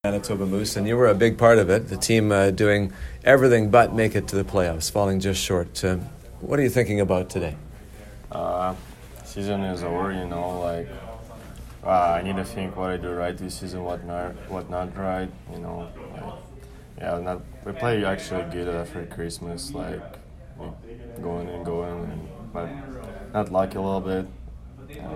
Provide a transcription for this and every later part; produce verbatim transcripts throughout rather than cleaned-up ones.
Manitoba Moose, and you were a big part of it. The team uh, doing everything but make it to the playoffs, falling just short. Uh, what are you thinking about today? Uh, season is over, you know. Like uh, I need to think what I do right this season, what not, what not right. You know, like, yeah, not we play actually good after Christmas, like we going and going, and, but not lucky a little bit. Yeah.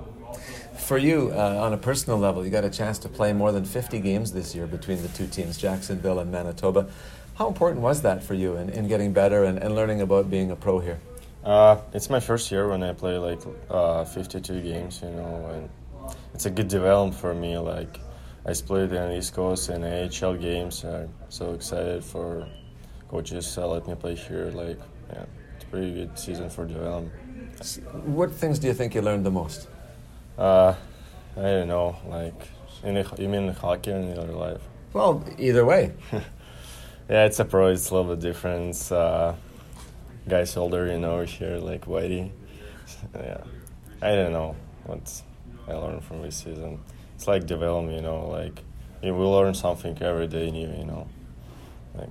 For you, uh, on a personal level, you got a chance to play more than fifty games this year between the two teams, Jacksonville and Manitoba. How important was that for you in, in getting better and, and learning about being a pro here? Uh, it's my first year when I play like uh, fifty-two games, you know, and it's a good development for me. Like I split in East Coast and A H L games. I'm so excited for coaches uh, let me play here. Like, yeah, it's a pretty good season for development. What things do you think you learned the most? Uh, I don't know, like, in the, you mean hockey or in the other life? Well, either way. Yeah, it's a pro, it's a little bit different. Uh, guys older, you know, here, like Whitey. Yeah, I don't know what I learned from this season. It's like development, you know, like, you will learn something every day new, you know. Like,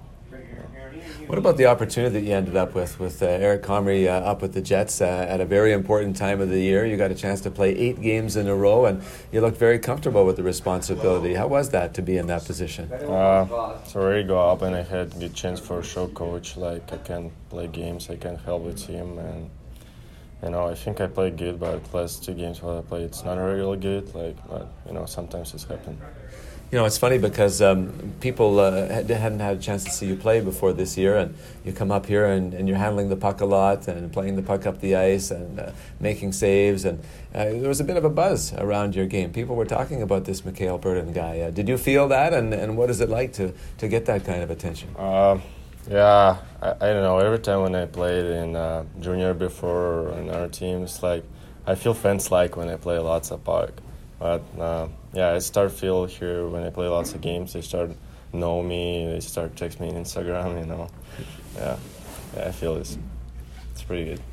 what about the opportunity that you ended up with, with uh, Eric Comrie uh, up with the Jets uh, at a very important time of the year? You got a chance to play eight games in a row, and you looked very comfortable with the responsibility. How was that to be in that position? Uh, so I really go up, and I had a good chance for a show coach. Like, I can play games, I can help with him, and you know, I think I played good, but last two games what I played, it's not really good. Like, but you know, sometimes it's happened. You know, it's funny because um, people uh, hadn't had a chance to see you play before this year, and you come up here and, and you're handling the puck a lot and playing the puck up the ice and uh, making saves, and uh, there was a bit of a buzz around your game. People were talking about this Mikhail Burden guy. Uh, did you feel that, and, and what is it like to, to get that kind of attention? Uh, yeah, I, I don't know. Every time when I played in uh, junior before or in our teams, like I feel fans like when I play lots of puck. But uh, yeah, I start feel here when I play lots of games. They start know me. They start text me on Instagram. You know, yeah, yeah. I feel this. It's pretty good.